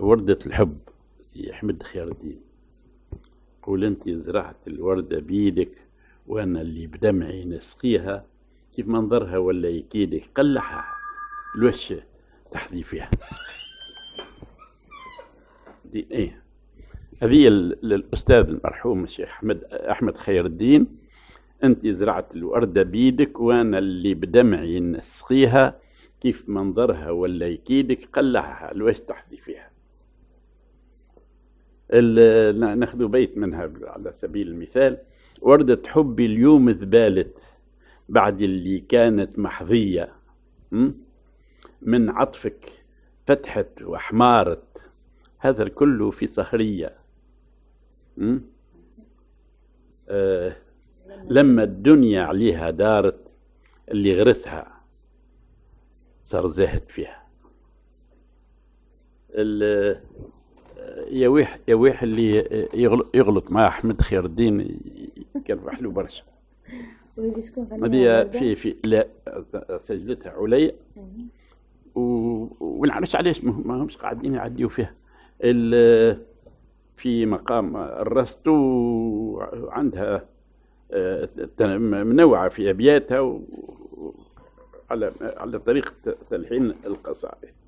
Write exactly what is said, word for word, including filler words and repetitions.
وردة الحب سي أحمد خير الدين. قول أنت زرعت الوردة بيدك وأنا اللي بدمعي نسقيها، كيف منظرها ولا يكيدك قلعها الوش تحذي فيها. دي إيه هذه الأستاذ المرحوم الشيخ أحمد أحمد خير الدين. أنت زرعت الوردة بيدك وأنا اللي بدمعي نسقيها، كيف منظرها ولا يكيدك قلعها الوش تحذي فيها. ناخذ بيت منها على سبيل المثال: وردة حبي اليوم ذبالت بعد اللي كانت محظية، من عطفك فتحت وحمارت، هذا الكل في صخرية. آه لما الدنيا عليها دارت، اللي غرسها صار زاهد فيها. يا ويح يا ويح اللي يغلط مع أحمد خير الدين كان محلو برشا. هذه في في لا سجلتها عليا ونعرفش علاش ما همش قاعدين يعديوا فيها. في مقام الرستو عندها منوعة في أبياتها على على طريقة تلحين القصائد.